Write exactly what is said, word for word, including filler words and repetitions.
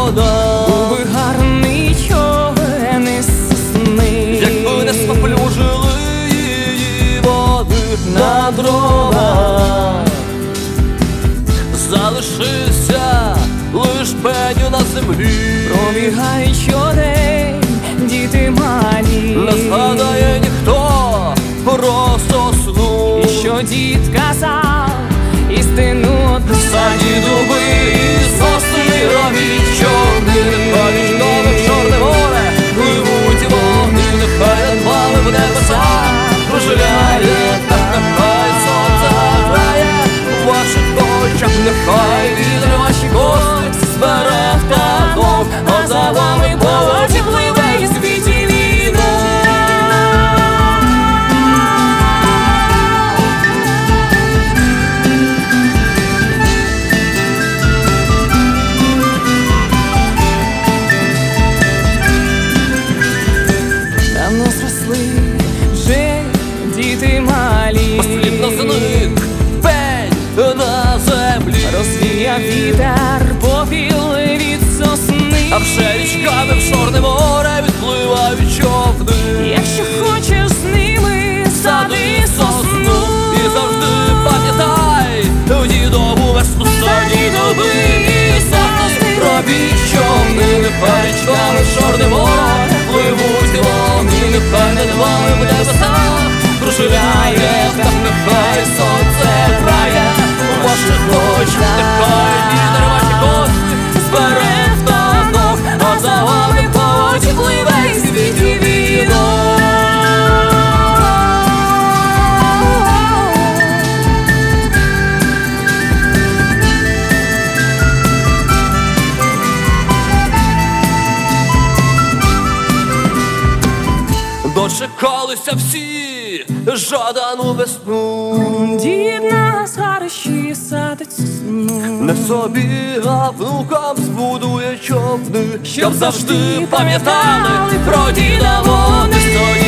вода. Був би гарний човен із сосни, якби не споплюжили її води на дрова. Залишився лиш пеню на землі. Пробігає щодень, діти малі, не згадає ніхто про сосну. і що дід казав, істину одну. Саді дуби і сосни, робіть човни, нехай вічкове в Чорне море пливуть вогни, нехай над вами в небесах кружляє, так нехай сонце грає в ваших очах, нехай вітер ваші кости збере в танок, а за вами поводі пливе і світі війна. Давно зросли вже діти малі, Послідно зник пень на землі, розвіяв вітер попіл від сосни. а вже річками в Чорне море відпливають човни. Якщо хочеш з ними, сади сосну, і завжди пам'ятай дідову весну. Саді дуби і сосни, робіть човни, нехай річками в Чорне море пливуть вогни, нехай над вами в небесах кружляє, так нехай сонце грає у ваших очах, нехай вітер ваші кості збере в танок, а за вами поводі пливе і світі війна. Дочекалися всі жадану весну. дід на згарищі садить сосну, Не собі, а внукам збудує човни, щоб завжди пам'ятали про діда вони.